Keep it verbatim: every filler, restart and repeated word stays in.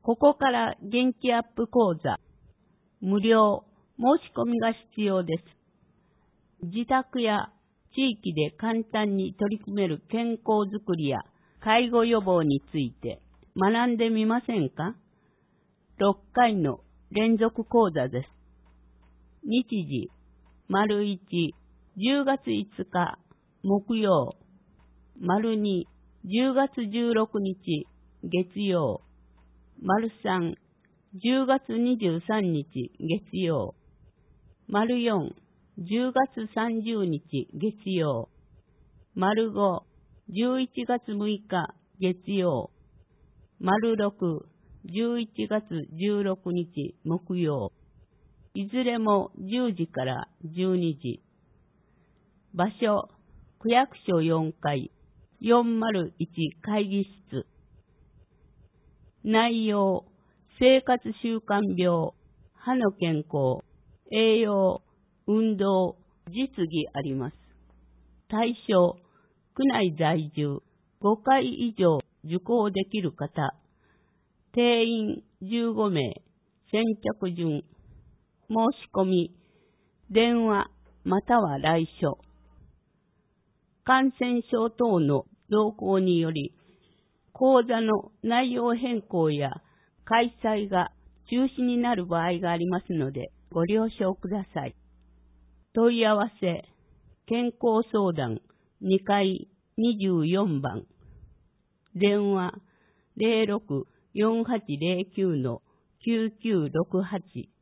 ここから元気アップ講座、無料申し込みが必要です。自宅や地域で簡単に取り組める健康づくりや介護予防について学んでみませんか？ろっかいの連続講座です。日時、丸いち、じゅうがついつか木曜、丸に、じゅうがつじゅうろくにち月曜、丸さん、じゅうがつにじゅうさんにち月曜、丸よん、じゅうがつさんじゅうにち月曜、丸ご、じゅういちがつむいか月曜、丸ろく、じゅういちがつじゅうろくにち木曜、いずれもじゅうじからじゅうにじ。場所、区役所よんかい、よんまるいち会議室。内容、生活習慣病、歯の健康、栄養、運動、実技あります。対象、区内在住、ごかい以上受講できる方、定員じゅうごめい、先着順、申し込み、電話または来所。感染症等の動向により、講座の内容変更や開催が中止になる場合がありますので、ご了承ください。問い合わせ、健康相談にかいにじゅうよんばん、電話 ゼロろく よんはちゼロきゅう きゅうきゅうろくはち